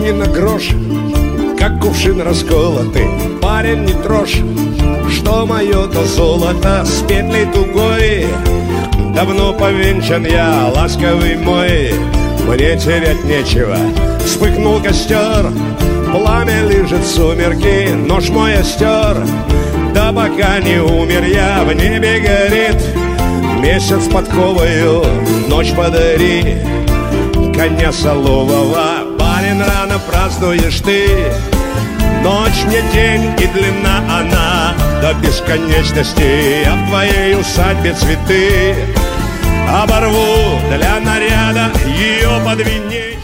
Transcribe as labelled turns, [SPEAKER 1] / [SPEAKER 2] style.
[SPEAKER 1] ни на грош, как кувшин расколотый. Парень, не трожь, что мое, то золото с петлей тугой. Давно повенчан я, ласковый мой, мне терять нечего. Вспыхнул костер, пламя лижет сумерки, нож мой остер. Да пока не умер я, в небе горит месяц подковою, ночь подари. Коня солового, барин, рано празднуешь ты. Ночь мне день и длина она до бесконечности. Я в твоей усадьбе цветы оборву для наряда ее подвиней.